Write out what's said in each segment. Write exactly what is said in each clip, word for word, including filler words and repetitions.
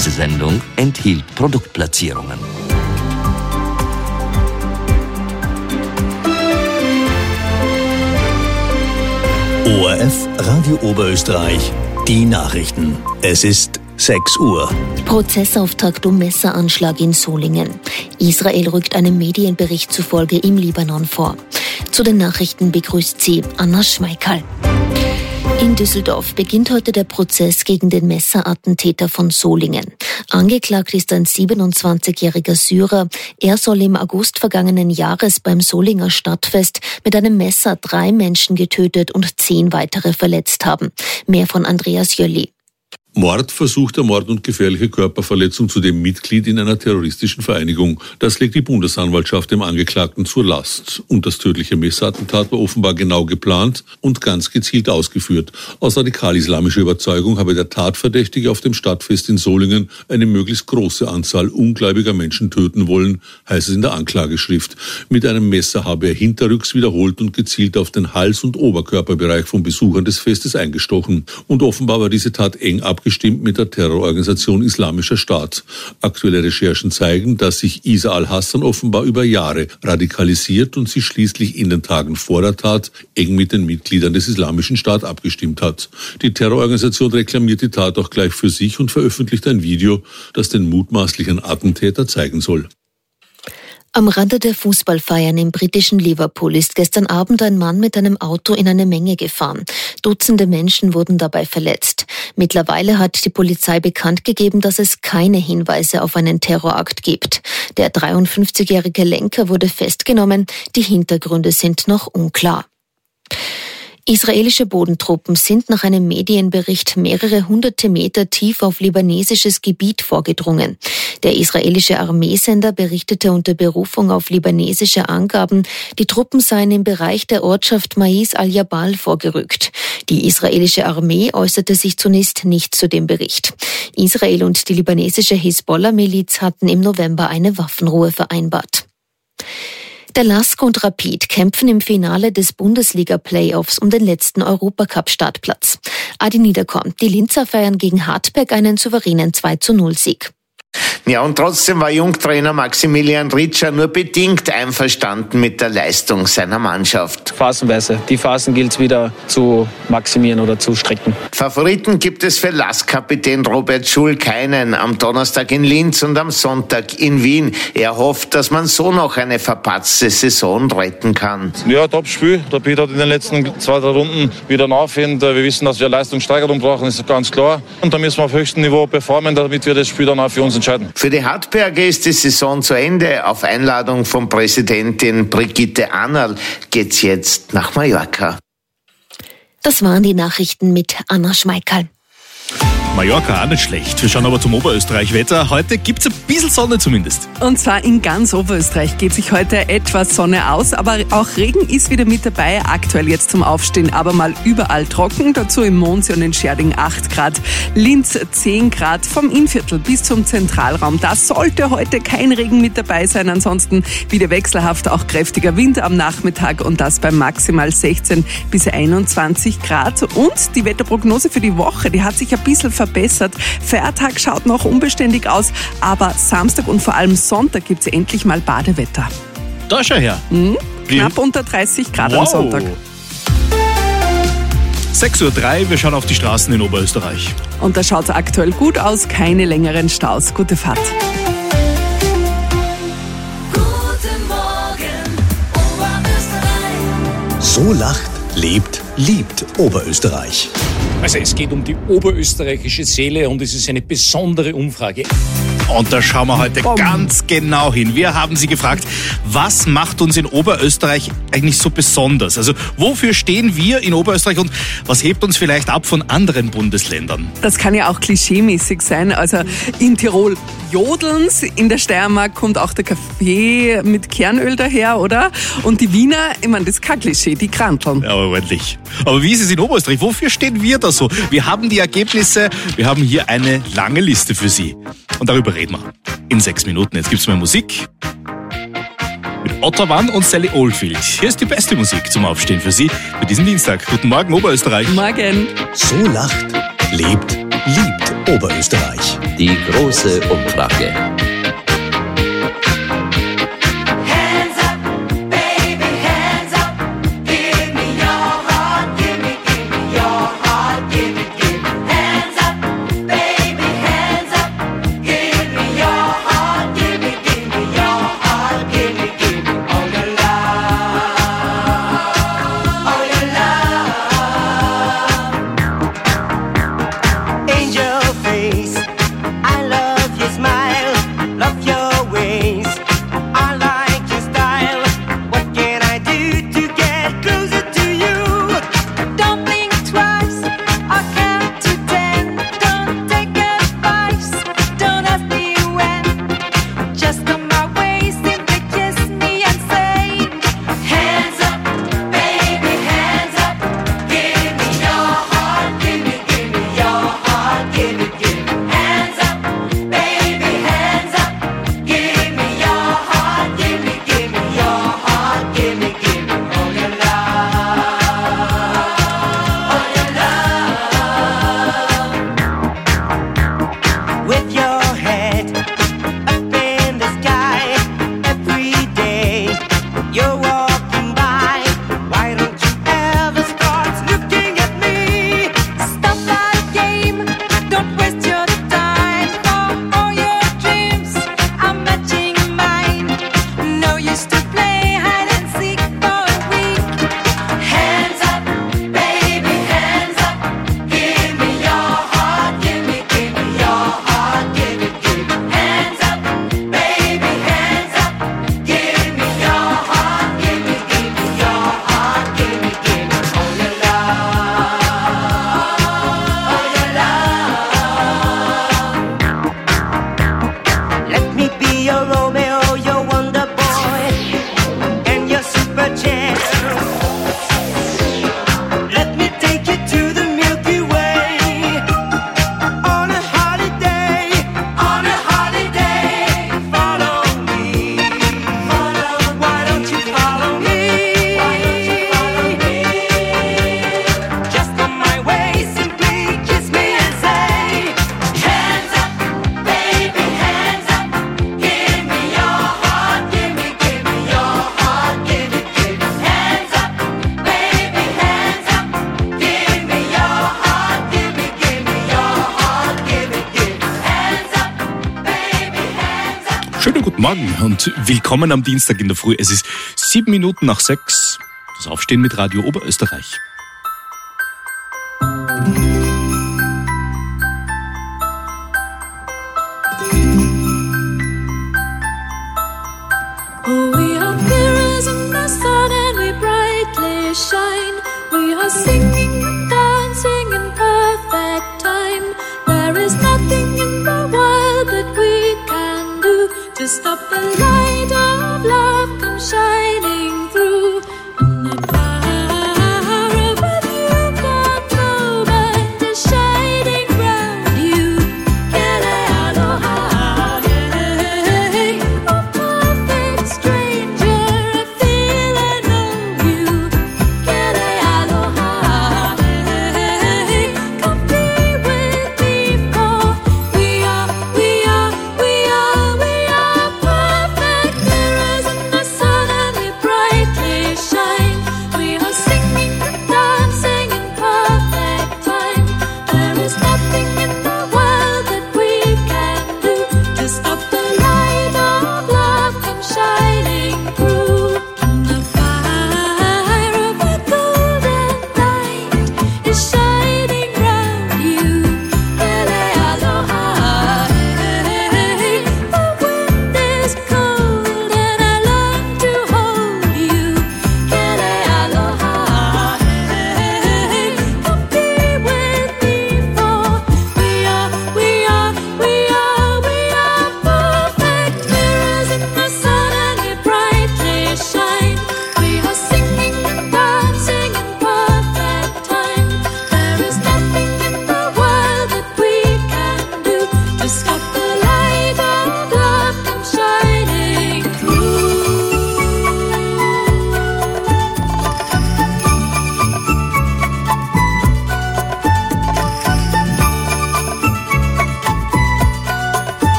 Diese Sendung enthielt Produktplatzierungen. O R F Radio Oberösterreich, die Nachrichten. Es ist sechs Uhr. Prozessauftakt um Messeranschlag in Solingen. Israel rückt einem Medienbericht zufolge im Libanon vor. Zu den Nachrichten begrüßt sie Anna Schmeickerl. In Düsseldorf beginnt heute der Prozess gegen den Messerattentäter von Solingen. Angeklagt ist ein siebenundzwanzigjähriger Syrer. Er soll im August vergangenen Jahres beim Solinger Stadtfest mit einem Messer drei Menschen getötet und zehn weitere verletzt haben. Mehr von Andreas Jölli. Mord, versuchter Mord und gefährliche Körperverletzung zu dem Mitglied in einer terroristischen Vereinigung. Das legt die Bundesanwaltschaft dem Angeklagten zur Last. Und das tödliche Messerattentat war offenbar genau geplant und ganz gezielt ausgeführt. Aus radikal-islamischer Überzeugung habe der Tatverdächtige auf dem Stadtfest in Solingen eine möglichst große Anzahl ungläubiger Menschen töten wollen, heißt es in der Anklageschrift. Mit einem Messer habe er hinterrücks wiederholt und gezielt auf den Hals- und Oberkörperbereich von Besuchern des Festes eingestochen. Und offenbar war diese Tat eng ab abgestimmt mit der Terrororganisation Islamischer Staat. Aktuelle Recherchen zeigen, dass sich Isa al-Hassan offenbar über Jahre radikalisiert und sich schließlich in den Tagen vor der Tat eng mit den Mitgliedern des Islamischen Staat abgestimmt hat. Die Terrororganisation reklamiert die Tat auch gleich für sich und veröffentlicht ein Video, das den mutmaßlichen Attentäter zeigen soll. Am Rande der Fußballfeiern im britischen Liverpool ist gestern Abend ein Mann mit einem Auto in eine Menge gefahren. Dutzende Menschen wurden dabei verletzt. Mittlerweile hat die Polizei bekannt gegeben, dass es keine Hinweise auf einen Terrorakt gibt. Der dreiundfünfzigjährige Lenker wurde festgenommen. Die Hintergründe sind noch unklar. Israelische Bodentruppen sind nach einem Medienbericht mehrere hunderte Meter tief auf libanesisches Gebiet vorgedrungen. Der israelische Armeesender berichtete unter Berufung auf libanesische Angaben, die Truppen seien im Bereich der Ortschaft Mais al-Jabal vorgerückt. Die israelische Armee äußerte sich zunächst nicht zu dem Bericht. Israel und die libanesische Hisbollah-Miliz hatten im November eine Waffenruhe vereinbart. Der LASK und Rapid kämpfen im Finale des Bundesliga-Playoffs um den letzten Europacup-Startplatz. Adi Niederkorn, die Linzer feiern gegen Hartberg einen souveränen zwei zu null Sieg. Ja, und trotzdem war Jungtrainer Maximilian Ritscher nur bedingt einverstanden mit der Leistung seiner Mannschaft. Phasenweise. Die Phasen gilt es wieder zu maximieren oder zu strecken. Favoriten gibt es für LASK-Kapitän Robert Schul keinen. Am Donnerstag in Linz und am Sonntag in Wien. Er hofft, dass man so noch eine verpatzte Saison retten kann. Ja, Top-Spiel. Der Piet hat in den letzten zwei, drei Runden wieder nachfind. Wir wissen, dass wir Leistungssteigerung brauchen, ist ganz klar. Und da müssen wir auf höchstem Niveau performen, damit wir das Spiel dann auch für uns entscheiden. Für die Hartberger ist die Saison zu Ende. Auf Einladung von Präsidentin Brigitte Annerl geht's jetzt nach Mallorca. Das waren die Nachrichten mit Anna Schmeickerl. Mallorca auch nicht schlecht. Wir schauen aber zum Oberösterreich-Wetter. Heute gibt's ein bisschen Sonne zumindest. Und zwar in ganz Oberösterreich geht sich heute etwas Sonne aus, aber auch Regen ist wieder mit dabei. Aktuell jetzt zum Aufstehen, aber mal überall trocken. Dazu im Mondsee und in Scherding acht Grad, Linz zehn Grad, vom Innviertel bis zum Zentralraum. Da sollte heute kein Regen mit dabei sein. Ansonsten wieder wechselhaft, auch kräftiger Wind am Nachmittag und das bei maximal sechzehn bis einundzwanzig Grad. Und die Wetterprognose für die Woche, die hat sich ein bisschen verbessert. Feiertag schaut noch unbeständig aus, aber Samstag und vor allem Sonntag gibt es endlich mal Badewetter. Da schau her. Mhm. Knapp unter dreißig Grad wow. am Sonntag. sechs Uhr drei, wir schauen auf die Straßen in Oberösterreich. Und da schaut es aktuell gut aus, keine längeren Staus. Gute Fahrt. Guten Morgen, Oberösterreich. So lacht, lebt, liebt Oberösterreich. Also es geht um die oberösterreichische Seele und es ist eine besondere Umfrage. Und da schauen wir heute Bom. ganz genau hin. Wir haben Sie gefragt, was macht uns in Oberösterreich eigentlich so besonders? Also wofür stehen wir in Oberösterreich und was hebt uns vielleicht ab von anderen Bundesländern? Das kann ja auch klischeemäßig sein. Also in Tirol jodeln's, in der Steiermark kommt auch der Kaffee mit Kernöl daher, oder? Und die Wiener, ich meine, das ist kein Klischee, die kranteln. Ja, aber ordentlich. Aber wie ist es in Oberösterreich? Wofür stehen wir da so? Wir haben die Ergebnisse, wir haben hier eine lange Liste für Sie. Und darüber reden wir in sechs Minuten. Jetzt gibt's mal Musik mit Otto Wann und Sally Oldfield. Hier ist die beste Musik zum Aufstehen für Sie für diesen Dienstag. Guten Morgen, Oberösterreich. Morgen. So lacht, lebt, liebt Oberösterreich. Die große Umfrage. Schönen guten Morgen und willkommen am Dienstag in der Früh. Es ist sieben Minuten nach sechs. Das Aufstehen mit Radio Oberösterreich. Oh, we are mirrors in the sun and we brightly shine. We are singing and dancing in perfect time. There is nothing in the world that we can do to stop the light of love come shining through. And the power of you can move us.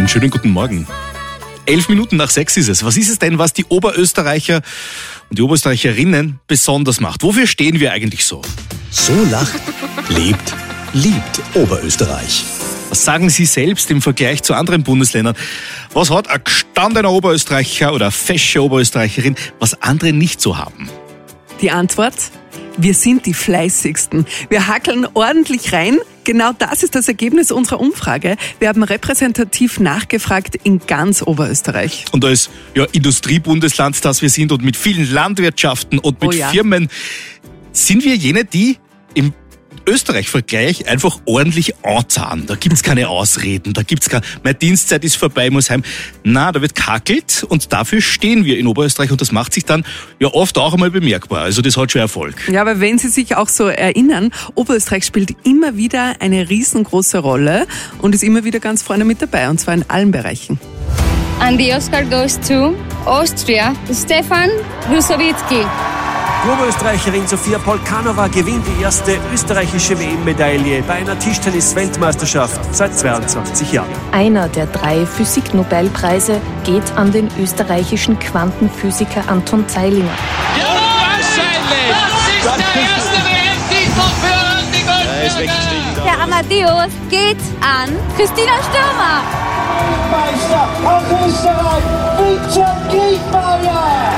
Einen schönen guten Morgen. Elf Minuten nach sechs ist es. Was ist es denn, was die Oberösterreicher und die Oberösterreicherinnen besonders macht? Wofür stehen wir eigentlich so? So lacht, lebt, liebt Oberösterreich. Was sagen Sie selbst im Vergleich zu anderen Bundesländern? Was hat ein gestandener Oberösterreicher oder eine fesche Oberösterreicherin, was andere nicht so haben? Die Antwort? Wir sind die Fleißigsten. Wir hackeln ordentlich rein. Genau das ist das Ergebnis unserer Umfrage. Wir haben repräsentativ nachgefragt in ganz Oberösterreich. Und als ja, Industriebundesland, das wir sind und mit vielen Landwirtschaften und mit Oh ja. Firmen, sind wir jene, die im Österreich-Vergleich einfach ordentlich anzahlen. Da gibt's keine Ausreden, da gibt's keine, meine Dienstzeit ist vorbei, muss heim. Na, da wird kackelt und dafür stehen wir in Oberösterreich und das macht sich dann ja oft auch einmal bemerkbar. Also das hat schon Erfolg. Ja, aber wenn Sie sich auch so erinnern, Oberösterreich spielt immer wieder eine riesengroße Rolle und ist immer wieder ganz vorne mit dabei, und zwar in allen Bereichen. And the Oscar goes to Austria, Stefan Rusowiecki. Die Oberösterreicherin Sofia Polkanova gewinnt die erste österreichische W M-Medaille bei einer Tischtennis-Weltmeisterschaft seit zweiundzwanzig Jahren. Einer der drei Physik-Nobelpreise geht an den österreichischen Quantenphysiker Anton Zeilinger. Ja, wahrscheinlich! Das ist der erste W M-Titel für die Goldmedaille! Der Amadeus geht an Christina Stürmer. Meister aus Österreich, Vincent Giesmeier!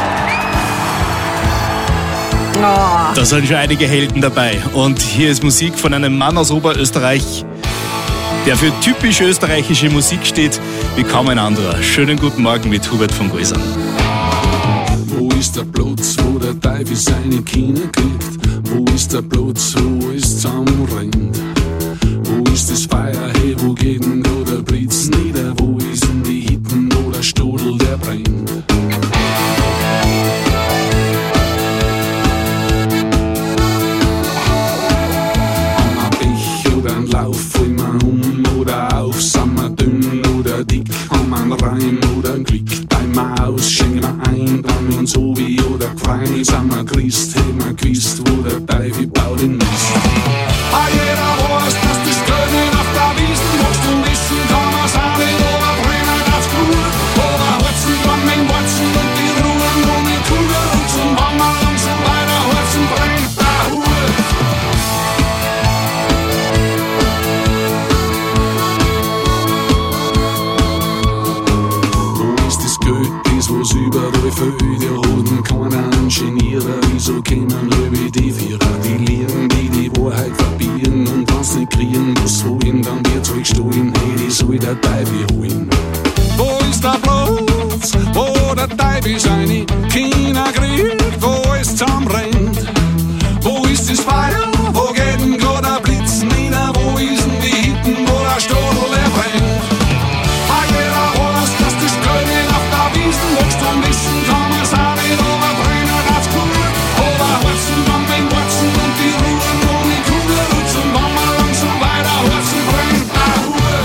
Oh. Da sind schon einige Helden dabei. Und hier ist Musik von einem Mann aus Oberösterreich, der für typisch österreichische Musik steht wie kaum ein anderer. Schönen guten Morgen mit Hubert von Geusern. Wo ist der Platz, wo der Teufel seine Kinder kriegt? Wo ist der Platz, wo es zusammenrennt? Wo ist das Feuer, hey, wo geht denn da der Blitz nieder? Wo ist denn die Hitten, wo der Stodel, der brennt? Voll man um oder auf, sind wir dünn oder dick, haben wir einen Reim oder einen Glück, teilen wir aus, schenken wir ein, dann wir uns so wie oder frei, sind wir Christ, hätten wir gewusst, wo der Teufel baut den Mist. Ah, jeder weiß, dass das Grüne auf der Wiesen wächst und wissen kann man's auch nicht, aber brennen aufs Grün, oder Holzen kann mit Wurzeln und die Ruhen, wo mit Kugel und zum Hammer und so weiter, Holzen brennt der Hut. Das, was überall fehlt, die roten keiner Ingenieure, wieso kämen wir wie die Vierer, die Lehren, die die Wahrheit verbieren und wenn's nicht kriegen, was wollen, dann wird's euch stohlen, hey, die soll der Teufel holen. Wo ist der Platz, wo der Teufel seine Kinder kriegt, wo es zusammenrennt? Wo ist das Feuer, wo geht denn grad der Blitz nieder, wo ist denn die Hitten, wo der Stodel, der brennt? Ah, jeder weiß, dass das Grüne auf der Wiesen wächst und wissen kann man's auch nicht, aber brennen aufs Grün. Oder Holzen dann mit Wurzeln und die Ruhen ohne Kugel und zum Hammer und so weiter, Holzen brennt der Hut.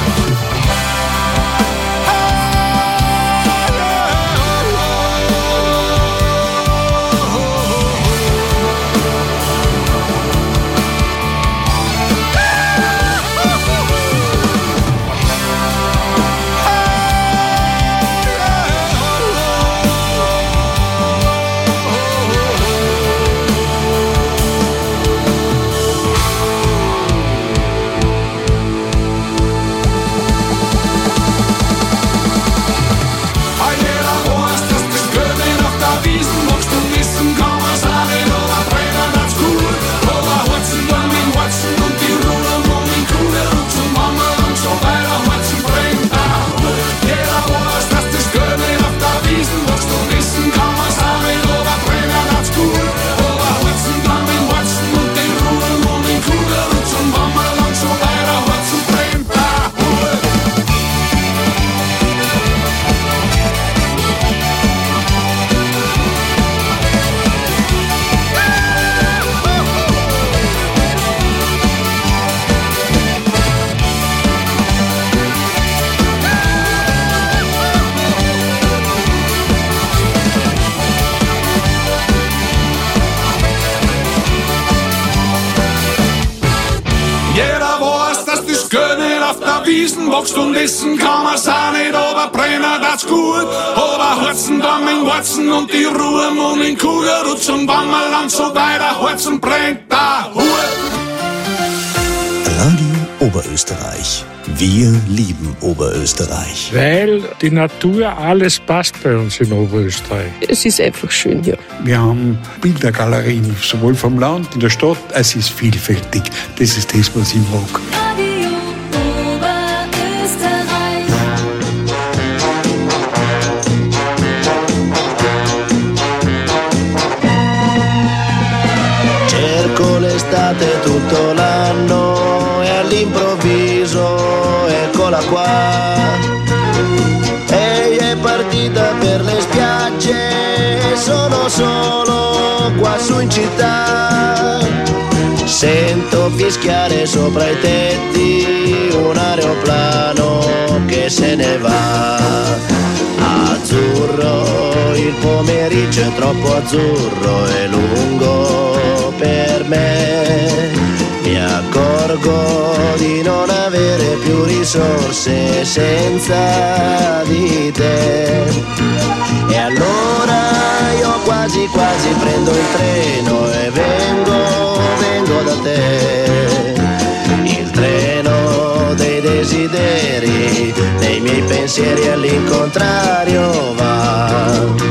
auf der Wiesen wächst und essen kann man's auch nicht, aber brennen das gut. Aber Harzen dann mit Warzen und die Ruhe und in Kugelrutsch und wenn man lang so weiter Harzen brennt, da Hut. Radio Oberösterreich. Wir lieben Oberösterreich. Weil die Natur, alles passt bei uns in Oberösterreich. Es ist einfach schön hier. Wir haben Bildergalerien, sowohl vom Land, in der Stadt, es ist vielfältig. Das ist das, was ich mag. Radio Oberösterreich. Cerco l'estate tutto l'anno e all'improvviso eccola qua. Ehi è partita per le spiagge, sono solo qua su in città. Sento fischiare sopra i tetti un aeroplano che se ne va. Azzurro, il pomeriggio è troppo azzurro e lungo per me. Mi accorgo di non avere più risorse senza di te. E allora io quasi quasi prendo il treno e vengo, vengo da te. Il treno dei desideri, dei miei pensieri all'incontrario va.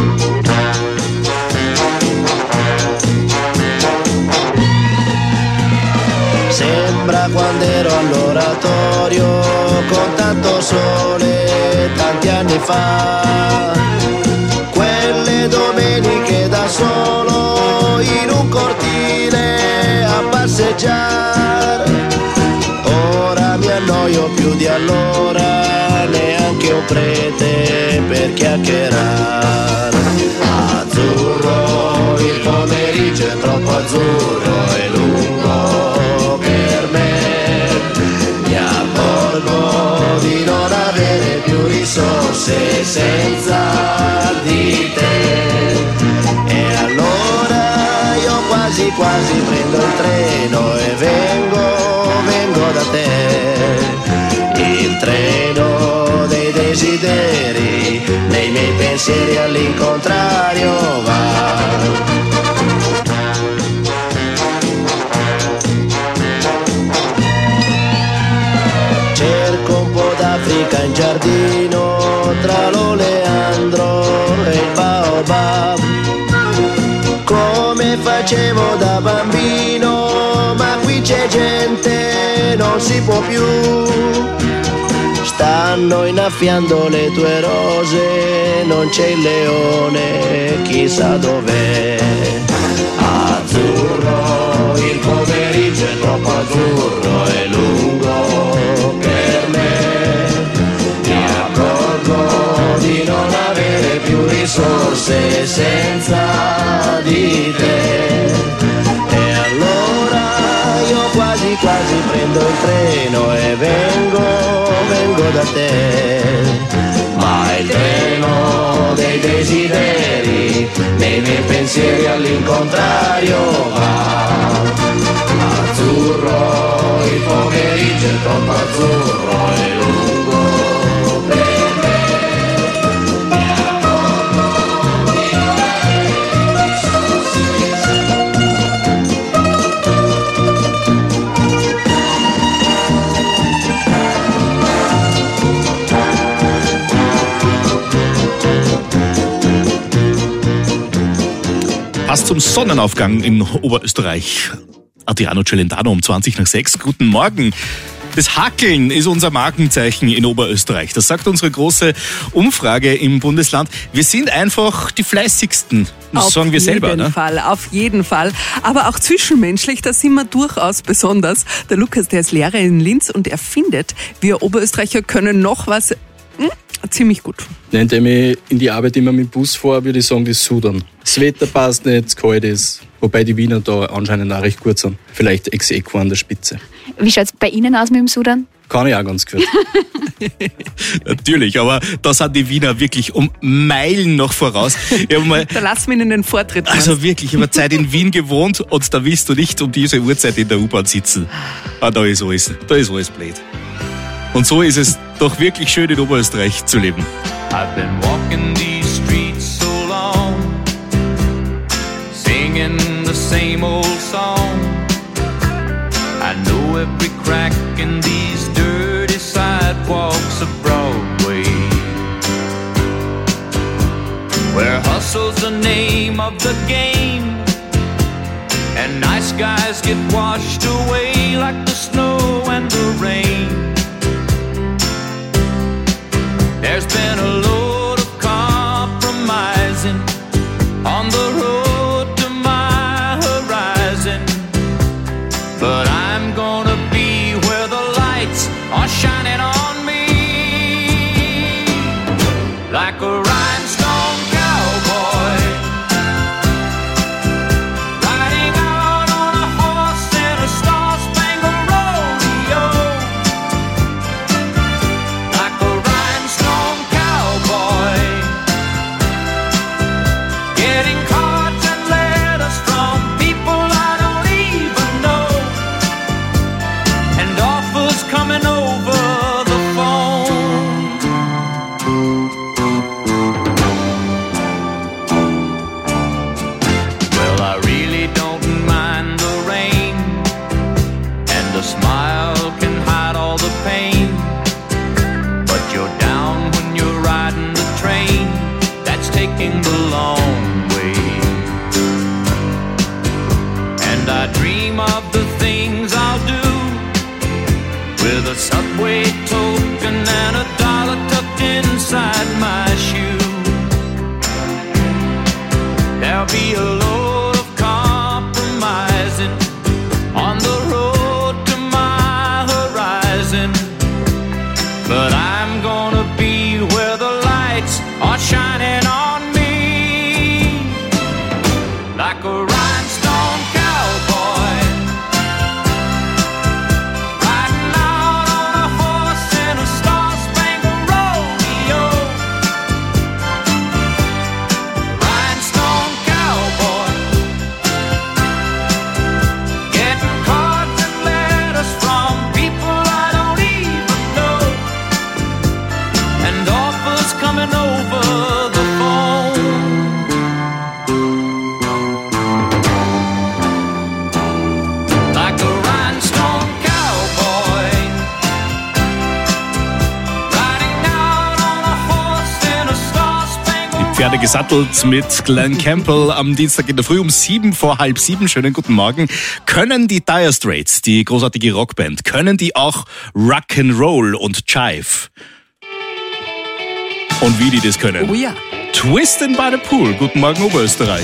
Sembra quando ero all'oratorio con tanto sole tanti anni fa. Quelle domeniche da solo in un cortile a passeggiare. Ora mi annoio più di allora, neanche un prete per chiacchierare. Azzurro, il pomeriggio è troppo azzurro e lungo per me. Mi accorgo di non avere più risorse senza di te. E allora io quasi quasi prendo il treno e vengo, vengo da te. Il treno dei desideri, nei miei pensieri all'incontrario va. Cerco un po' d'Africa in giardino, tra l'oleandro e il baobab. Come facevo da bambino, ma qui c'è gente, non si può più. Stanno innaffiando le tue rose, non c'è il leone, chissà dov'è. Azzurro, il pomeriggio è troppo azzurro e lungo per me. Mi accorgo di non avere più risorse senza di te. E allora io quasi quasi prendo il treno e vengo, vengo da te. Ma il treno dei desideri, nei miei pensieri all'incontrario va. Azzurro, il pomeriggio è troppo azzurro e lungo per me. Mi accorgo di non avere risorse Passt zum Sonnenaufgang in Oberösterreich. Adriano Celentano um zwanzig nach sechs. Guten Morgen. Das Hackeln ist unser Markenzeichen in Oberösterreich. Das sagt unsere große Umfrage im Bundesland. Wir sind einfach die fleißigsten. Das auf sagen wir selber. Auf jeden ne? Fall, auf jeden Fall. Aber auch zwischenmenschlich, da sind wir durchaus besonders. Der Lukas, der ist Lehrer in Linz und er findet, wir Oberösterreicher können noch was hm, ziemlich gut. Indem ich in die Arbeit immer mit dem Bus fahre, würde ich sagen, das Sudern. Das Wetter passt nicht, es kalt ist. Wobei die Wiener da anscheinend auch recht gut sind. Vielleicht ex aequo an der Spitze. Wie schaut es bei Ihnen aus mit dem Sudern? Kann ich auch ganz gut. Natürlich, aber da sind die Wiener wirklich um Meilen noch voraus. Ich hab mal, da lassen wir Ihnen den Vortritt. Also wirklich, ich habe Zeit in Wien gewohnt und da willst du nicht um diese Uhrzeit in der U-Bahn sitzen. Ah, da ist alles, da ist alles blöd. Und so ist es doch wirklich schön, in Oberösterreich zu leben. I've been walking these streets so long, singing the same old song. I know every crack in these dirty sidewalks of Broadway, where hustle's the name of the game, and nice guys get washed away like the snow and the rain. There's been a load of compromising on the road to my horizon, but I'm gonna be where the lights are shining on me, like a rhinestone cowboy, riding out on a horse in a star-spangled rodeo, like a rhinestone cowboy, getting cards and letters from people I don't even know, and offers coming over the phone. Well, I really don't mind the rain, and a smile can hide all the pain, but you're down when you're riding the train that's taking the long way. And I dream of the things I'll do with a subway token and a dollar tucked inside my shoe. There'll be a load of compromising on the road to my horizon, but I'm gonna be where the lights are shining on me, like a rhinestone cowboy, riding out on a horse in a star-spangled rodeo, rhinestone cowboy, getting cards and letters from people I don't even know, and offers coming over the phone. Like a rhinestone cowboy, riding out on a horse in a star-spangled Pferde gesattelt mit Glenn Campbell am Dienstag in der Früh um sieben vor halb sieben. Schönen guten Morgen. Können die Dire Straits, die großartige Rockband, können die auch Rock'n'Roll und Jive? Und wie die das können? Oh ja. Twistin' by the Pool. Guten Morgen, Oberösterreich.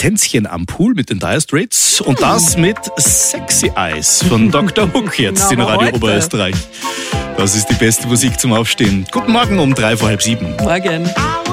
Tänzchen am Pool mit den Dire Straits und das mit Sexy Eyes von Doktor Hook jetzt in Radio heute. Oberösterreich. Das ist die beste Musik zum Aufstehen. Guten Morgen um drei vor halb sieben. Morgen.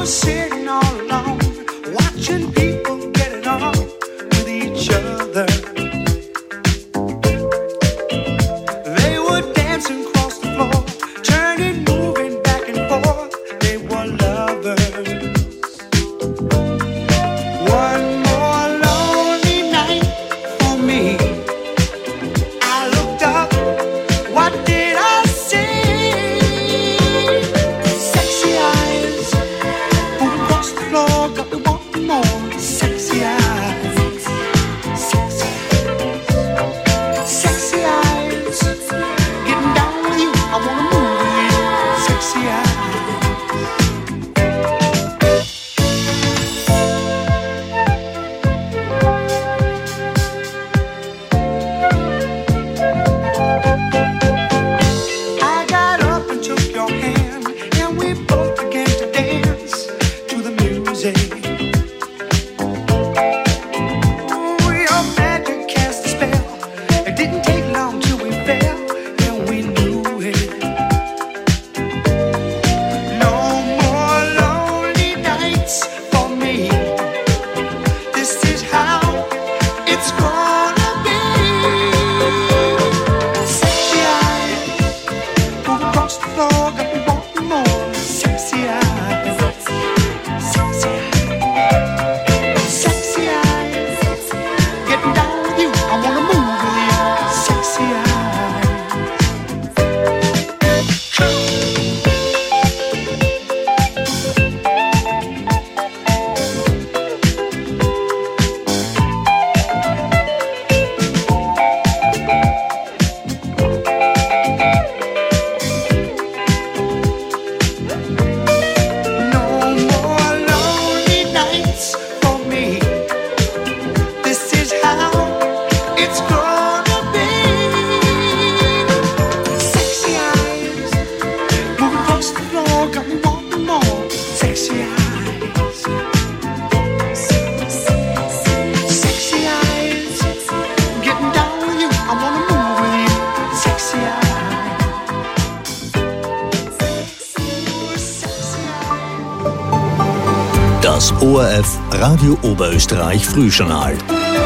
Das O R F Radio Oberösterreich Frühjournal.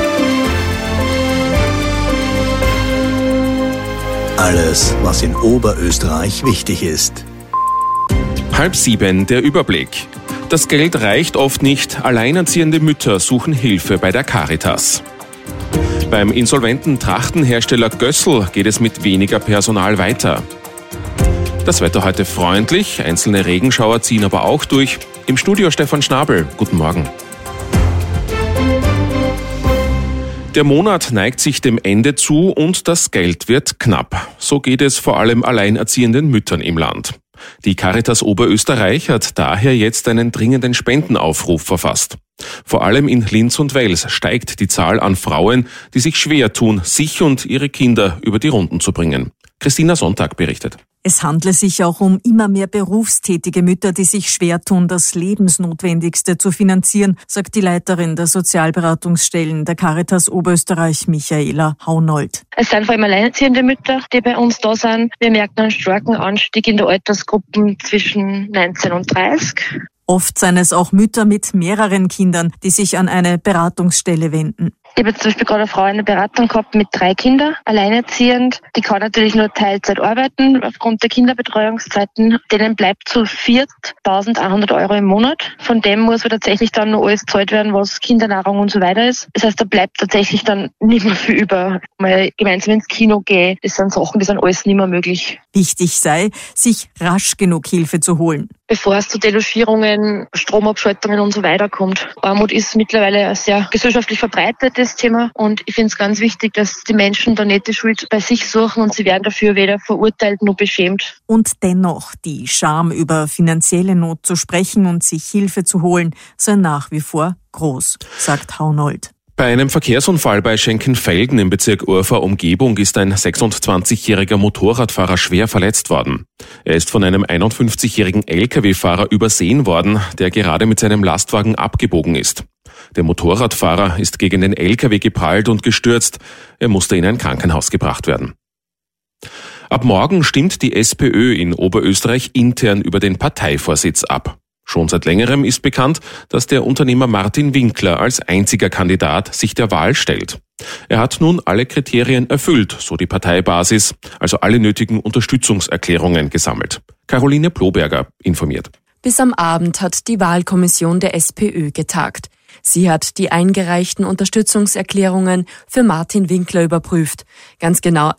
Alles, was in Oberösterreich wichtig ist. Halb sieben, der Überblick. Das Geld reicht oft nicht. Alleinerziehende Mütter suchen Hilfe bei der Caritas. Beim insolventen Trachtenhersteller Gössel geht es mit weniger Personal weiter. Das Wetter heute freundlich, einzelne Regenschauer ziehen aber auch durch. Im Studio Stefan Schnabel, guten Morgen. Der Monat neigt sich dem Ende zu und das Geld wird knapp. So geht es vor allem alleinerziehenden Müttern im Land. Die Caritas Oberösterreich hat daher jetzt einen dringenden Spendenaufruf verfasst. Vor allem in Linz und Wels steigt die Zahl an Frauen, die sich schwer tun, sich und ihre Kinder über die Runden zu bringen. Christina Sonntag berichtet. Es handle sich auch um immer mehr berufstätige Mütter, die sich schwer tun, das Lebensnotwendigste zu finanzieren, sagt die Leiterin der Sozialberatungsstellen der Caritas Oberösterreich, Michaela Haunold. Es sind vor allem alleinerziehende Mütter, die bei uns da sind. Wir merken einen starken Anstieg in der Altersgruppen zwischen neunzehn und dreißig. Oft seien es auch Mütter mit mehreren Kindern, die sich an eine Beratungsstelle wenden. Ich habe jetzt zum Beispiel gerade eine Frau in der Beratung gehabt mit drei Kindern, alleinerziehend. Die kann natürlich nur Teilzeit arbeiten aufgrund der Kinderbetreuungszeiten. Denen bleibt so viertausendeinhundert Euro im Monat. Von dem muss aber tatsächlich dann noch alles gezahlt werden, was Kindernahrung und so weiter ist. Das heißt, da bleibt tatsächlich dann nicht mehr viel über. Mal gemeinsam ins Kino gehen, das sind Sachen, die sind alles nicht mehr möglich. Wichtig sei, sich rasch genug Hilfe zu holen. Bevor es zu Delogierungen, Stromabschaltungen und so weiter kommt. Armut ist mittlerweile ein sehr gesellschaftlich verbreitetes Thema und ich finde es ganz wichtig, dass die Menschen da nicht die Schuld bei sich suchen und sie werden dafür weder verurteilt noch beschämt. Und dennoch, die Scham über finanzielle Not zu sprechen und sich Hilfe zu holen, sei nach wie vor groß, sagt Haunold. Bei einem Verkehrsunfall bei Schenkenfelden im Bezirk Urfer Umgebung ist ein sechsundzwanzigjähriger Motorradfahrer schwer verletzt worden. Er ist von einem einundfünfzigjährigen L K W-Fahrer übersehen worden, der gerade mit seinem Lastwagen abgebogen ist. Der Motorradfahrer ist gegen den L K W geprallt und gestürzt. Er musste in ein Krankenhaus gebracht werden. Ab morgen stimmt die SPÖ in Oberösterreich intern über den Parteivorsitz ab. Schon seit längerem ist bekannt, dass der Unternehmer Martin Winkler als einziger Kandidat sich der Wahl stellt. Er hat nun alle Kriterien erfüllt, so die Parteibasis, also alle nötigen Unterstützungserklärungen gesammelt. Caroline Ploberger informiert. Bis am Abend hat die Wahlkommission der SPÖ getagt. Sie hat die eingereichten Unterstützungserklärungen für Martin Winkler überprüft. Ganz genau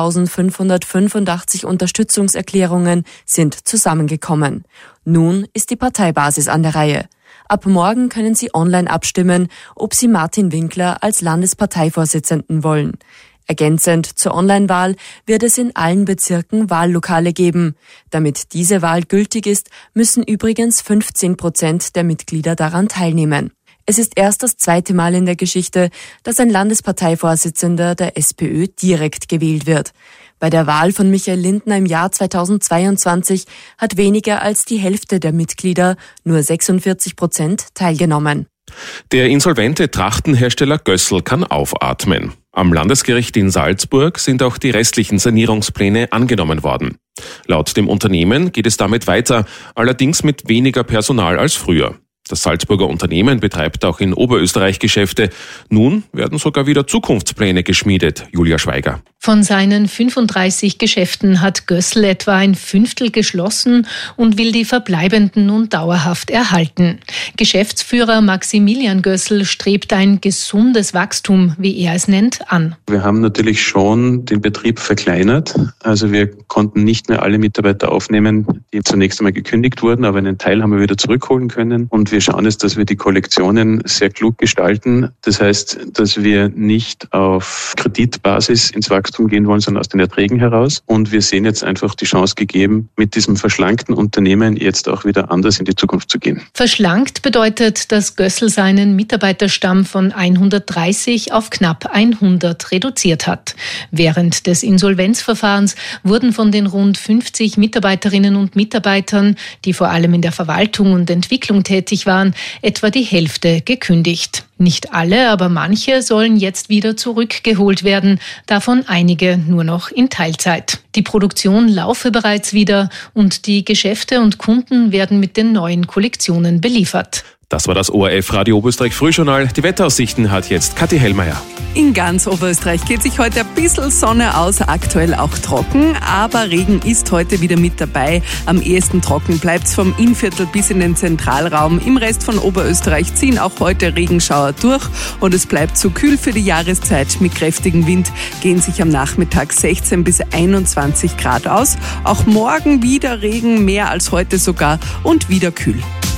eintausendfünfhundertfünfundachtzig Unterstützungserklärungen sind zusammengekommen. Nun ist die Parteibasis an der Reihe. Ab morgen können Sie online abstimmen, ob Sie Martin Winkler als Landesparteivorsitzenden wollen. Ergänzend zur Online-Wahl wird es in allen Bezirken Wahllokale geben. Damit diese Wahl gültig ist, müssen übrigens fünfzehn Prozent der Mitglieder daran teilnehmen. Es ist erst das zweite Mal in der Geschichte, dass ein Landesparteivorsitzender der SPÖ direkt gewählt wird. Bei der Wahl von Michael Lindner im Jahr zweitausendzweiundzwanzig hat weniger als die Hälfte der Mitglieder, nur sechsundvierzig Prozent, teilgenommen. Der insolvente Trachtenhersteller Gössel kann aufatmen. Am Landesgericht in Salzburg sind auch die restlichen Sanierungspläne angenommen worden. Laut dem Unternehmen geht es damit weiter, allerdings mit weniger Personal als früher. Das Salzburger Unternehmen betreibt auch in Oberösterreich Geschäfte. Nun werden sogar wieder Zukunftspläne geschmiedet. Julia Schweiger. Von seinen fünfunddreißig Geschäften hat Gössel etwa ein Fünftel geschlossen und will die verbleibenden nun dauerhaft erhalten. Geschäftsführer Maximilian Gössel strebt ein gesundes Wachstum, wie er es nennt, an. Wir haben natürlich schon den Betrieb verkleinert. Also wir konnten nicht mehr alle Mitarbeiter aufnehmen, die zunächst einmal gekündigt wurden, aber einen Teil haben wir wieder zurückholen können. Und wir schauen jetzt, dass wir die Kollektionen sehr klug gestalten. Das heißt, dass wir nicht auf Kreditbasis ins Wachstum gehen wollen, sondern aus den Erträgen heraus. Und wir sehen jetzt einfach die Chance gegeben, mit diesem verschlankten Unternehmen jetzt auch wieder anders in die Zukunft zu gehen. Verschlankt bedeutet, dass Gössel seinen Mitarbeiterstamm von hundertdreißig auf knapp hundert reduziert hat. Während des Insolvenzverfahrens wurden von den rund fünfzig Mitarbeiterinnen und Mitarbeitern, die vor allem in der Verwaltung und Entwicklung tätig waren, etwa die Hälfte gekündigt. Nicht alle, aber manche sollen jetzt wieder zurückgeholt werden, davon einige nur noch in Teilzeit. Die Produktion laufe bereits wieder und die Geschäfte und Kunden werden mit den neuen Kollektionen beliefert. Das war das O R F Radio Oberösterreich Frühjournal. Die Wetteraussichten hat jetzt Kathi Hellmeier. In ganz Oberösterreich geht sich heute ein bisschen Sonne aus, aktuell auch trocken, aber Regen ist heute wieder mit dabei. Am ehesten trocken bleibt's vom Innviertel bis in den Zentralraum. Im Rest von Oberösterreich ziehen auch heute Regenschauer durch und es bleibt zu kühl für die Jahreszeit. Mit kräftigem Wind gehen sich am Nachmittag sechzehn bis einundzwanzig Grad aus. Auch morgen wieder Regen, mehr als heute sogar, und wieder kühl.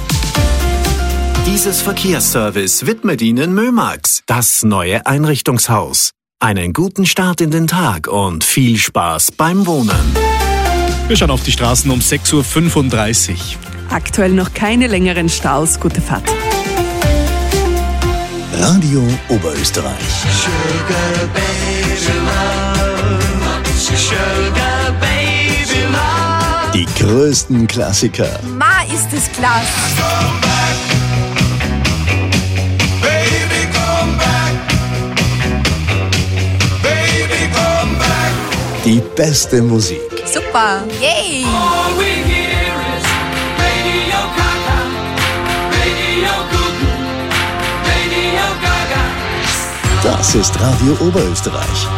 Dieses Verkehrsservice widmet Ihnen Mömax, das neue Einrichtungshaus. Einen guten Start in den Tag und viel Spaß beim Wohnen. Wir schauen auf die Straßen um sechs Uhr fünfunddreißig. Aktuell noch keine längeren Staus. Gute Fahrt. Radio Oberösterreich. Sugar baby love, sugar baby love. Die größten Klassiker. Ma, ist es klasse. Die beste Musik. Super, yay! All we hear is Radio Gaga, Radio Gugu, Radio Gaga. Das ist Radio Oberösterreich.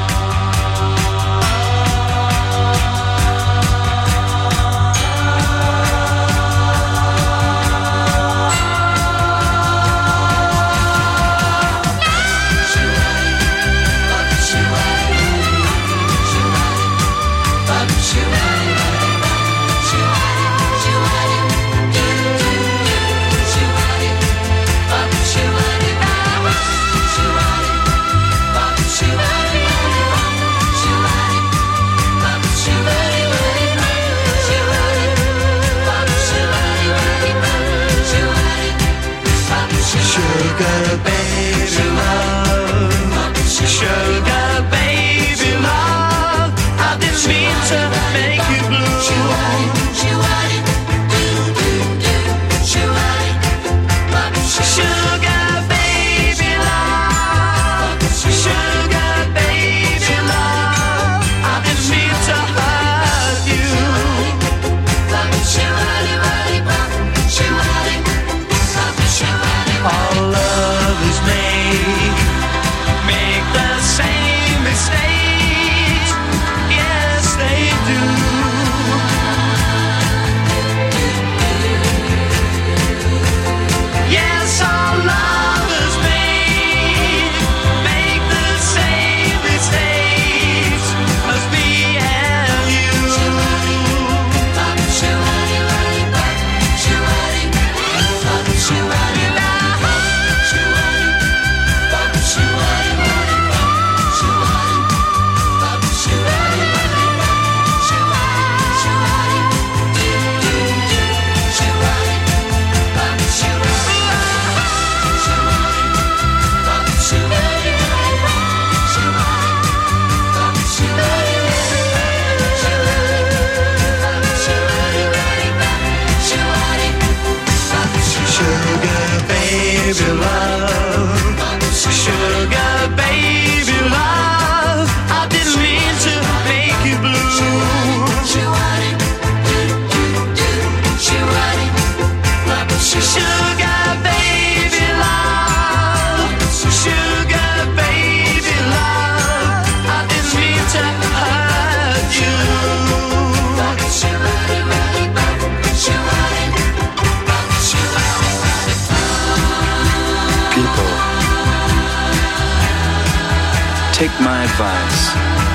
take my advice.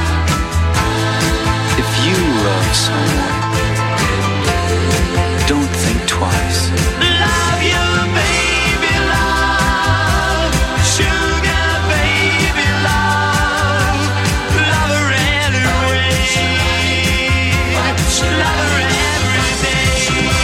If you love someone, don't think twice. Love you, baby, love. Sugar, baby, love. Love her anyway. Love her every day.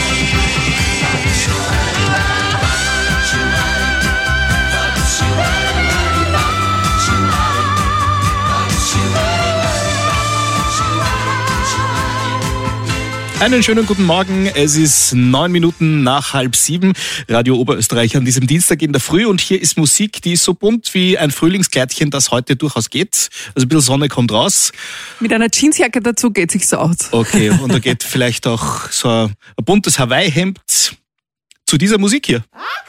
Einen schönen guten Morgen. Es ist neun Minuten nach halb sieben. Radio Oberösterreich an diesem Dienstag in der Früh. Und hier ist Musik, die ist so bunt wie ein Frühlingskleidchen, das heute durchaus geht. Also ein bisschen Sonne kommt raus. Mit einer Jeansjacke dazu geht sich's aus. Okay, und da geht vielleicht auch so ein buntes Hawaii-Hemd zu dieser Musik hier.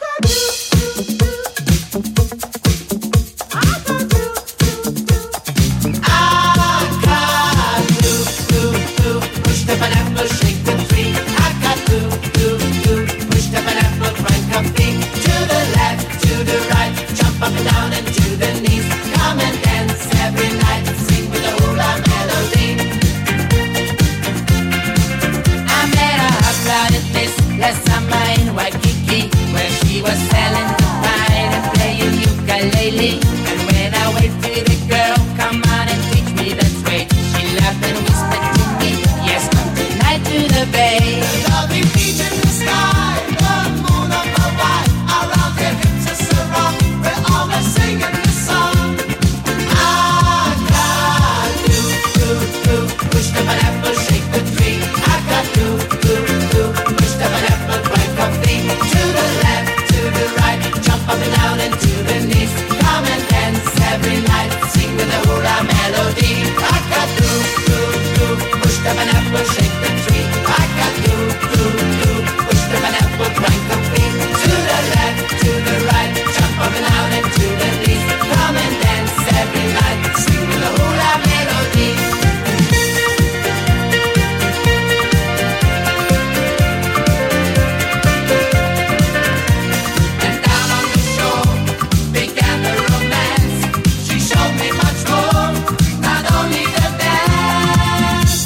Up and down and to the knees. Come and dance every night. Sing with a hula melody. I met a hot-blooded miss last summer in Waikiki, where she was selling wine and playing ukulele. And when I waved to the girl, come on and teach me the trade, she laughed and whispered to me, yes, come tonight to the bay. The lovely beach in the sky, the moon up Hawaii, around their hips is a rock. Singing the song. I got do, do, do. Push the pineapple, shake the tree. I got do, do, do. Push the pineapple, crank up feet. To the left, to the right. Jump up and down and to the knees. Come and dance every night. Sing with a hula melody. I got do, do, do. Push the pineapple, shake the tree. I got do, do, do. Push the pineapple, crank up feet. To the left, to the right. Jump up and down and to the knees. Come and dance every night. Sing with a hula melody. And down on the shore began the romance. She showed me much more, not only the dance.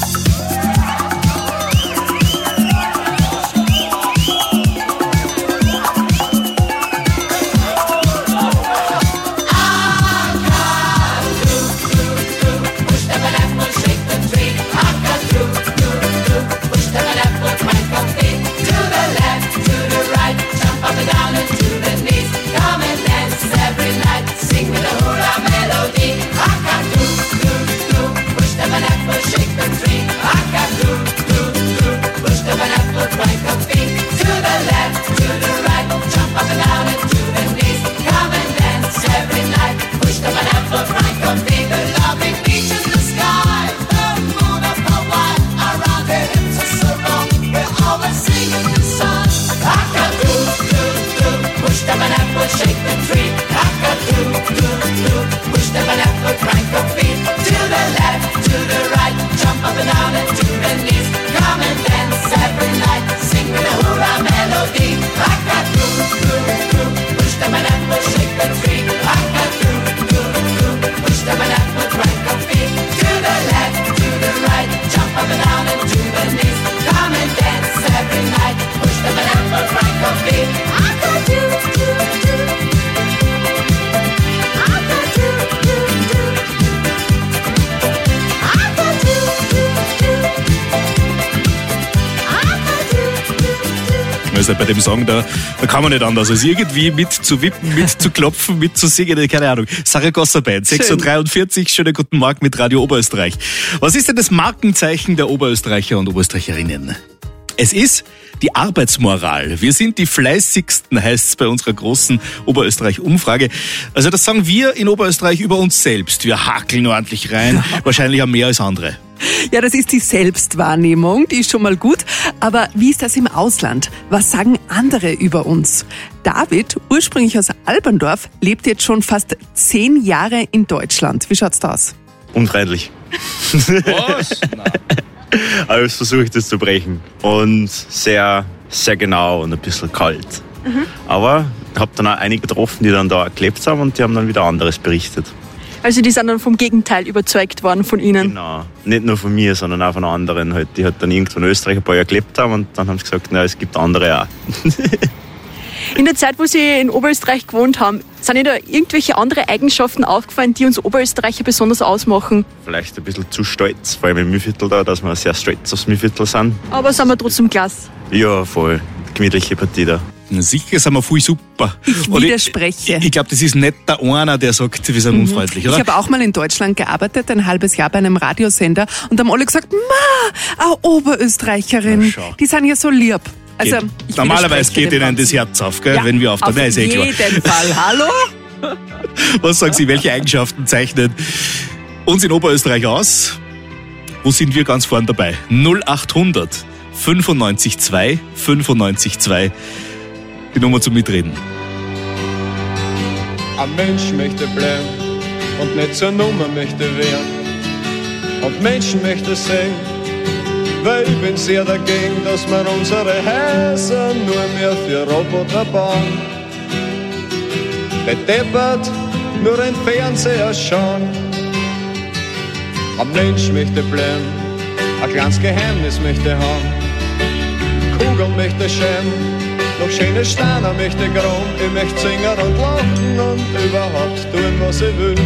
Also bei dem Song, da, da kann man nicht anders als irgendwie mit zu wippen, mit zu klopfen, mit zu singen, keine Ahnung. Saragossa Band, sechs Uhr dreiundvierzig, schönen guten Morgen mit Radio Oberösterreich. Was ist denn das Markenzeichen der Oberösterreicher und Oberösterreicherinnen? Es ist die Arbeitsmoral. Wir sind die fleißigsten, heißt es bei unserer großen Oberösterreich-Umfrage. Also das sagen wir in Oberösterreich über uns selbst. Wir hakeln ordentlich rein, wahrscheinlich auch mehr als andere. Ja, das ist die Selbstwahrnehmung, die ist schon mal gut. Aber wie ist das im Ausland? Was sagen andere über uns? David, ursprünglich aus Alberndorf, lebt jetzt schon fast zehn Jahre in Deutschland. Wie schaut's da aus? Unfreundlich. Was? Nein. Aber jetzt versuche ich das zu brechen. Und sehr, sehr genau und ein bisschen kalt. Mhm. Aber ich habe dann auch einige getroffen, die dann da gelebt haben und die haben dann wieder anderes berichtet. Also die sind dann vom Gegenteil überzeugt worden von Ihnen? Genau. Nicht nur von mir, sondern auch von anderen, halt, die halt dann irgendwo in Österreich ein paar Jahre gelebt haben und dann haben sie gesagt, na, es gibt andere auch. In der Zeit, wo Sie in Oberösterreich gewohnt haben, sind Ihnen da irgendwelche andere Eigenschaften aufgefallen, die uns Oberösterreicher besonders ausmachen? Vielleicht ein bisschen zu stolz, vor allem im Mühlviertel da, dass wir sehr stolz aufs Mühlviertel sind. Aber sind wir trotzdem klasse? Ja, voll. Gemütliche Partie da. Sicher sind wir voll super. Ich widerspreche. Ich, ich glaube, das ist nicht der einer, der sagt, wir sind unfreundlich, oder? Ich habe auch mal in Deutschland gearbeitet, ein halbes Jahr bei einem Radiosender und haben alle gesagt, ma, eine Oberösterreicherin, die sind ja so lieb. Also, ich Normalerweise geht ihnen das Herz auf, gell, ja, wenn wir auftreten. auf Ist eh klar. jeden Fall. Hallo? Was sagen Sie, welche Eigenschaften zeichnen uns in Oberösterreich aus? Wo sind wir ganz vorn dabei? null achthundert fünfundneunzig zwei fünfundneunzig zwei. Die Nummer zum Mitreden. Ein Mensch möchte bleiben und nicht zur Nummer möchte werden. Und Menschen möchte sehen, weil ich bin sehr dagegen, dass wir unsere Häuser nur mehr für Roboter bauen. Der deppert nur ein Fernseher schauen. Ein Mensch möchte bleiben, ein kleines Geheimnis möchte haben. Kugeln möchte schämen, noch schöne Steine möchte grauen. Ich möchte singen und lachen und überhaupt tun, was ich will.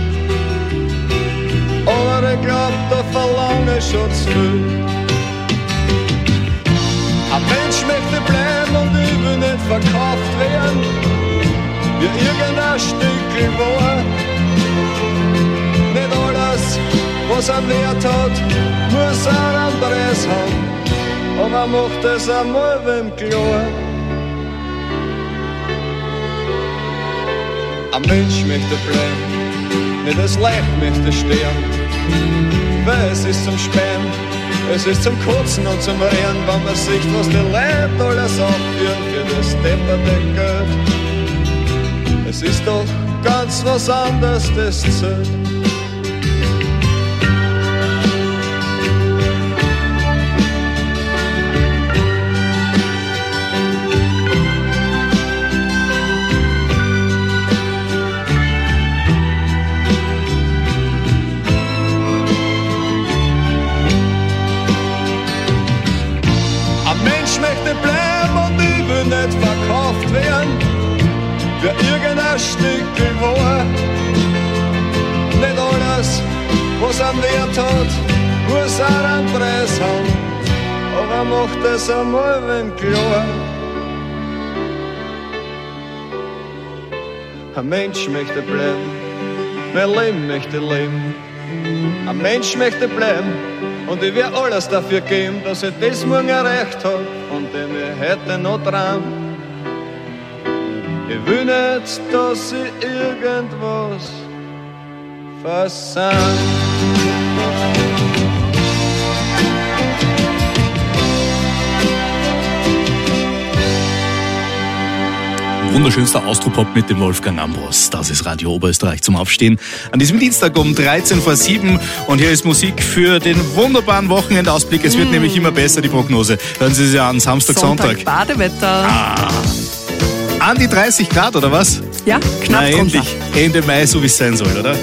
Aber ich glaub, da verlange ich schon zu viel. Ein Mensch möchte bleiben und ich will nicht verkauft werden, wie irgendein Stückchen war. Nicht alles, was er Wert hat, muss ein anderes haben. Aber macht es einmal wem klar. Ein Mensch möchte bleiben, nicht das Leid möchte sterben. Weil es ist zum Spähen, es ist zum Kotzen und zum Rehren, wenn man sieht, was die Leute alles aufführen für das depperte Geld. Es ist doch ganz was anderes, das zählt. Nicht verkauft werden, für irgendein Stückchen war. Nicht alles, was einen Wert hat, muss ein anderes haben. Aber macht es einmal wem klar. Ein Mensch möchte bleiben, mein Leben möchte leben. Ein Mensch möchte bleiben und ich werde alles dafür geben, dass ich das morgen erreicht habe, von dem ich heute noch träum. Ich will nicht, dass ich irgendwas versäum. Wunderschönster Austropop mit dem Wolfgang Ambros. Das ist Radio Oberösterreich zum Aufstehen. An diesem Dienstag um dreizehn vor sieben. Und hier ist Musik für den wunderbaren Wochenendausblick. Es wird mm. nämlich immer besser, die Prognose. Hören Sie sich an, Samstag, Sonntag. Sonntag, Badewetter. Ah. An die dreißig Grad, oder was? Ja, knapp Na, drunter. endlich. Ende Mai, so wie es sein soll, oder?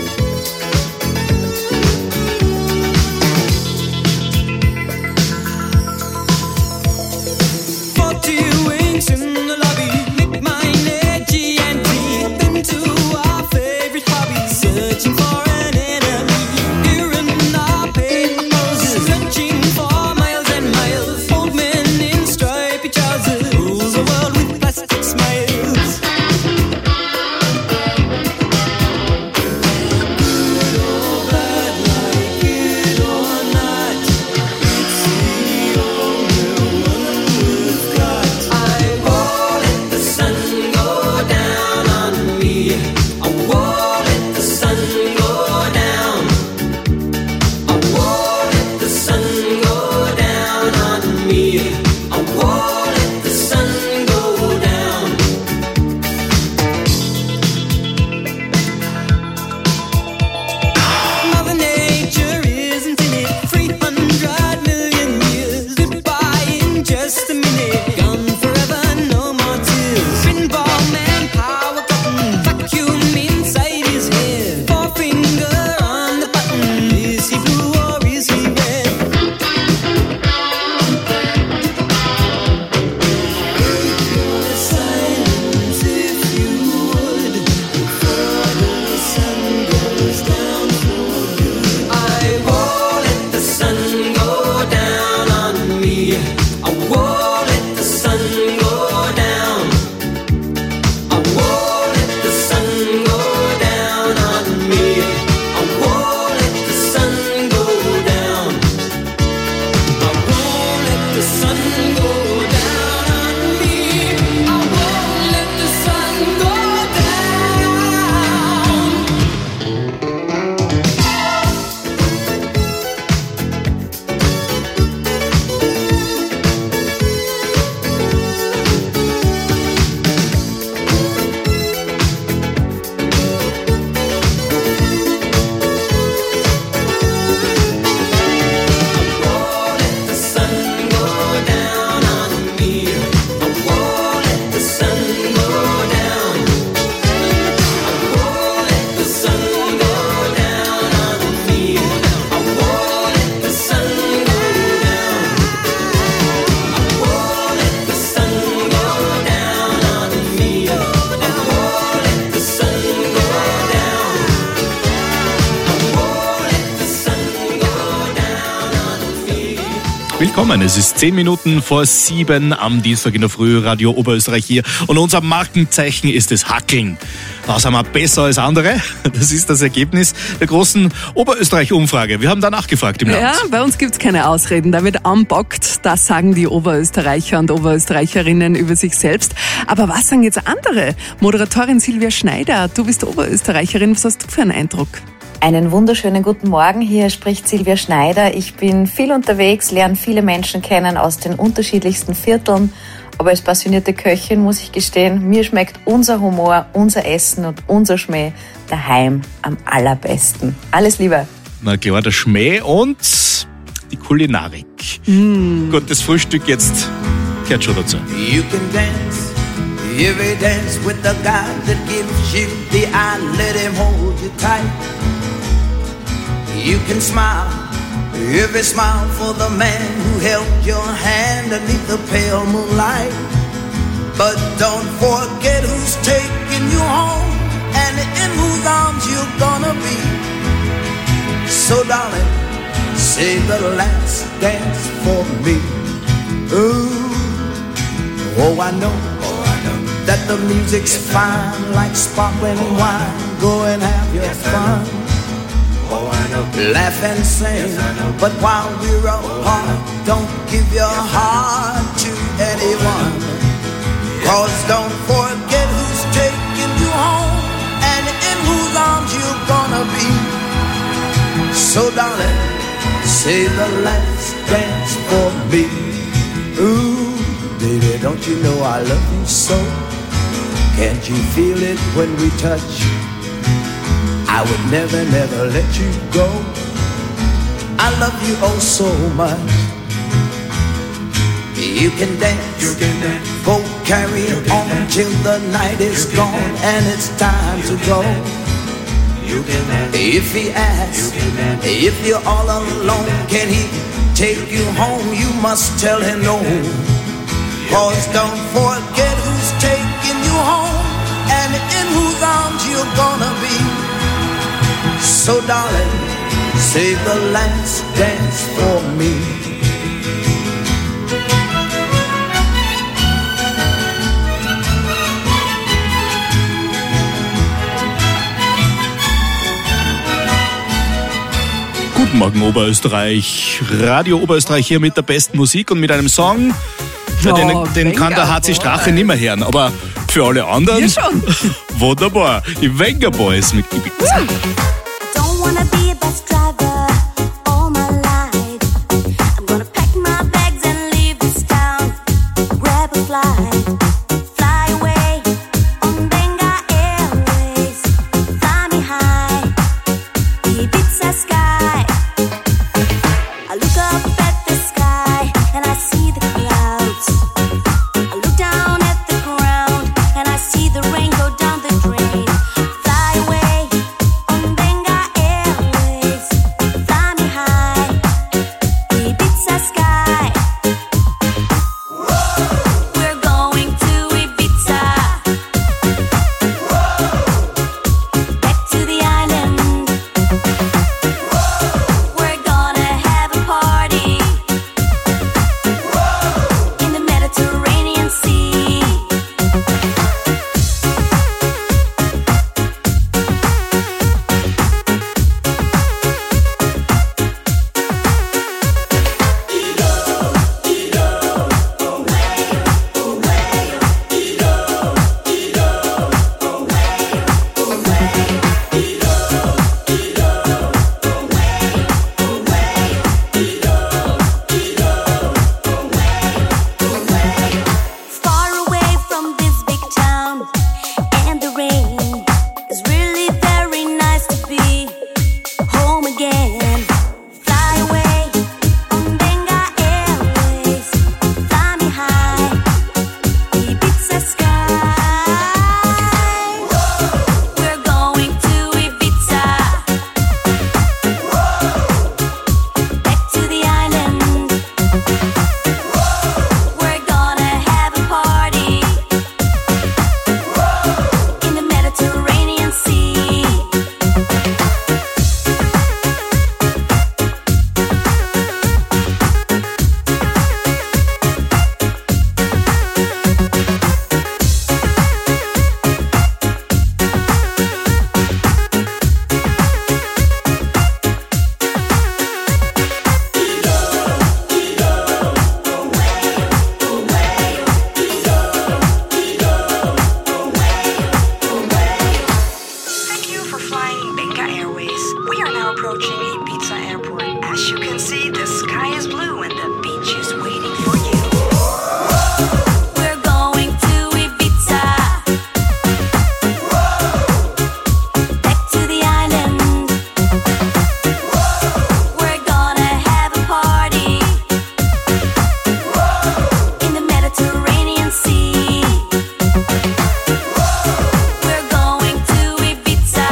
Willkommen, es ist zehn Minuten vor sieben am Dienstag in der Früh, Radio Oberösterreich hier. Und unser Markenzeichen ist das Hackeln. Da sind wir besser als andere. Das ist das Ergebnis der großen Oberösterreich-Umfrage. Wir haben da nachgefragt im Land. Ja, bei uns gibt's keine Ausreden. Da wird anbockt. Das sagen die Oberösterreicher und Oberösterreicherinnen über sich selbst. Aber was sagen jetzt andere? Moderatorin Silvia Schneider, du bist Oberösterreicherin. Was hast du für einen Eindruck? Einen wunderschönen guten Morgen. Hier spricht Silvia Schneider. Ich bin viel unterwegs, lerne viele Menschen kennen aus den unterschiedlichsten Vierteln. Aber als passionierte Köchin muss ich gestehen, mir schmeckt unser Humor, unser Essen und unser Schmäh daheim am allerbesten. Alles Liebe. Na klar, der Schmäh und die Kulinarik. Mm. Gut, das Frühstück jetzt gehört schon dazu. You can dance, every dance with the guy that gives you the eye, let him hold you tight. You can smile, every smile for the man who held your hand beneath the pale moonlight. But don't forget who's taking you home and in whose arms you're gonna be. So darling, save the last dance for me. Ooh, oh I know, oh I know that the music's fine like sparkling wine. Go and have your fun. Oh, I know. Laugh and sing, yes, I know. But while we're apart, oh, don't give your heart to anyone. Yes. Cause don't forget who's taking you home and in whose arms you're gonna be. So darling, say the last dance for me. Ooh, baby, don't you know I love you so? Can't you feel it when we touch? I would never, never let you go. I love you oh so much. You can dance, you can dance. Go carry on till the night is gone and it's time to go. You can dance. If he asks, if you're all alone, can he take you home? You must tell him no. Cause don't forget who's taking you home and in whose arms you're gonna be. So darling, save the last dance for me. Guten Morgen Oberösterreich, Radio Oberösterreich hier mit der besten Musik und mit einem Song, ja, den, den kann der H C Strache nimmer hören, aber für alle anderen, ja schon. Wunderbar, die Venga Boys mit Ibiza. Wanna be a bus driver all my life. I'm gonna pack my bags and leave this town. Grab a flight, fly away on Benga Airways. Fly me high, Ibiza sky. I look up at the sky and I see the clouds. I look down at the ground and I see the rain go down the drain. Fly away on Benga approaching Ibiza Airport. As you can see, the sky is blue and the beach is waiting for you. We're going to Ibiza. Back to the island. We're gonna have a party in the Mediterranean Sea. We're going to Ibiza.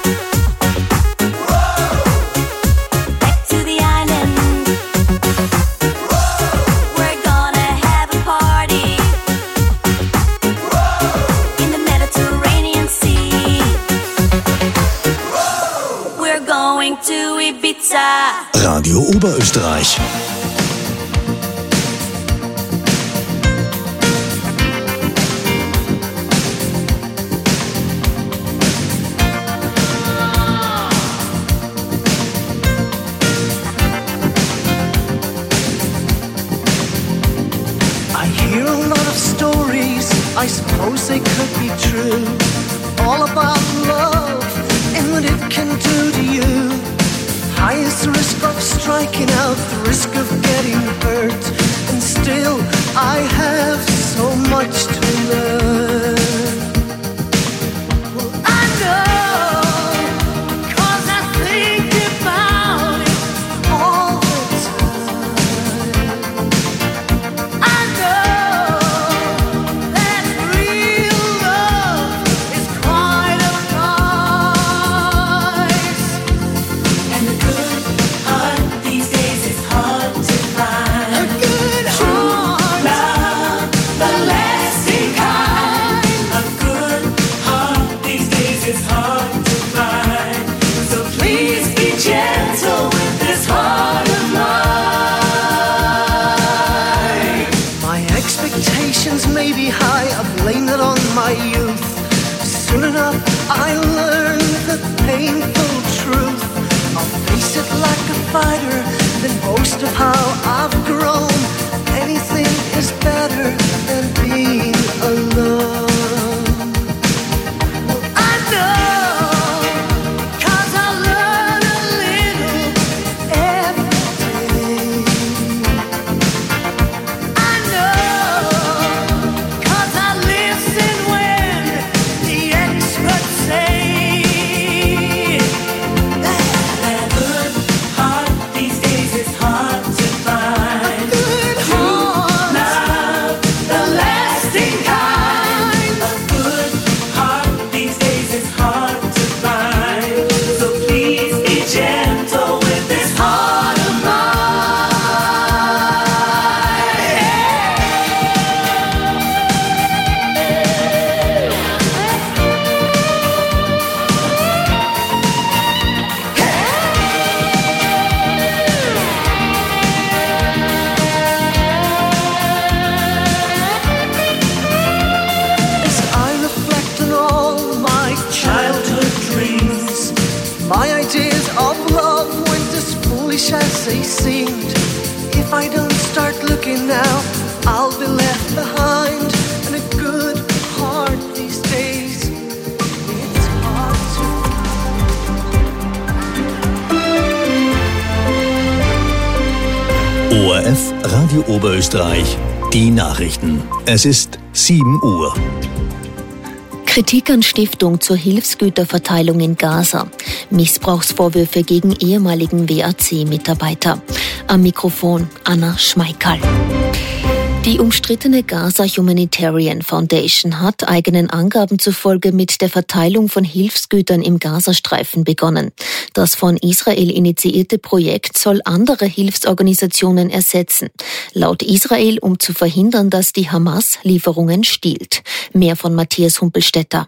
Back to the island. We're gonna have a party in the Mediterranean Sea. We're going to Ibiza. Radio Oberösterreich. I hear a lot of stories, I suppose they could be true, all about love and what it can do to you. High is the risk of striking out, the risk of getting hurt, and still I have so much to learn. Well, I know, 'cause I think about it all the time. I know that real love is quite a price, and a good heart these days is hard to find. A good heart, love, the lasting kind. A good heart these days is hard to find. So please be gentle with this heart of mine. My expectations may be high, I blame it on my youth. Soon enough I learned the painful truth. I'll face it like a fighter, then boast of how I've grown. Anything is better than being alone. Well, I know, 'cause I learn a little every day. I know, 'cause I listen when the experts say that a good heart these days is hard to find. A good heart, love, the lasting kind. A good heart these days is hard to find. So please be gentle with this heart of As I reflect on all my childhood dreams, my ideas of love weren't as foolish as they seemed. If I don't start looking now, I'll be left behind. And a good heart these days, it's hard to O R F Radio Oberösterreich. Die Nachrichten. Es ist sieben Uhr. Kritik an Stiftung zur Hilfsgüterverteilung in Gaza. Missbrauchsvorwürfe gegen ehemaligen W A C-Mitarbeiter. Am Mikrofon Anna Schmeickerl. Die umstrittene Gaza Humanitarian Foundation hat eigenen Angaben zufolge mit der Verteilung von Hilfsgütern im Gazastreifen begonnen. Das von Israel initiierte Projekt soll andere Hilfsorganisationen ersetzen. Laut Israel, um zu verhindern, dass die Hamas Lieferungen stiehlt. Mehr von Matthias Humpelstädter.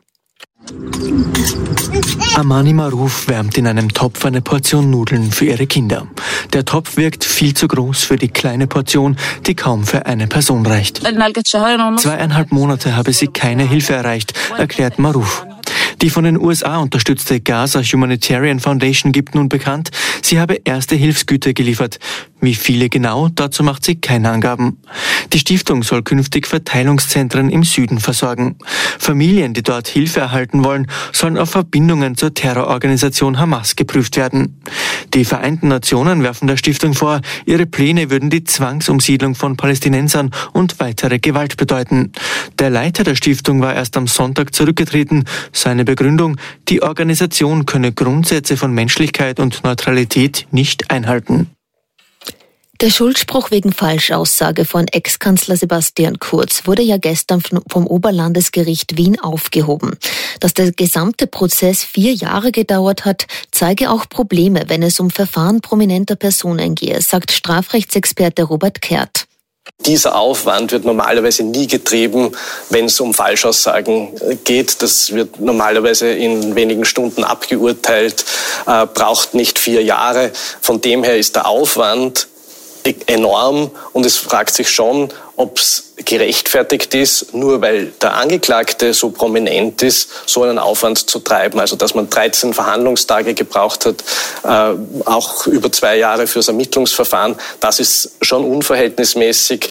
Amani Maruf wärmt in einem Topf eine Portion Nudeln für ihre Kinder. Der Topf wirkt viel zu groß für die kleine Portion, die kaum für eine Person reicht. Zweieinhalb Monate habe sie keine Hilfe erreicht, erklärt Maruf. Die von den U S A unterstützte Gaza Humanitarian Foundation gibt nun bekannt, sie habe erste Hilfsgüter geliefert. Wie viele genau, dazu macht sie keine Angaben. Die Stiftung soll künftig Verteilungszentren im Süden versorgen. Familien, die dort Hilfe erhalten wollen, sollen auf Verbindungen zur Terrororganisation Hamas geprüft werden. Die Vereinten Nationen werfen der Stiftung vor, ihre Pläne würden die Zwangsumsiedlung von Palästinensern und weitere Gewalt bedeuten. Der Leiter der Stiftung war erst am Sonntag zurückgetreten. Seine Begründung: Die Organisation könne Grundsätze von Menschlichkeit und Neutralität nicht einhalten. Der Schuldspruch wegen Falschaussage von Ex-Kanzler Sebastian Kurz wurde ja gestern vom Oberlandesgericht Wien aufgehoben. Dass der gesamte Prozess vier Jahre gedauert hat, zeige auch Probleme, wenn es um Verfahren prominenter Personen gehe, sagt Strafrechtsexperte Robert Kehrt. Dieser Aufwand wird normalerweise nie getrieben, wenn es um Falschaussagen geht. Das wird normalerweise in wenigen Stunden abgeurteilt, äh, braucht nicht vier Jahre. Von dem her ist der Aufwand enorm und es fragt sich schon, ob es gerechtfertigt ist, nur weil der Angeklagte so prominent ist, so einen Aufwand zu treiben. Also dass man dreizehn Verhandlungstage gebraucht hat, äh, auch über zwei Jahre fürs Ermittlungsverfahren, das ist schon unverhältnismäßig.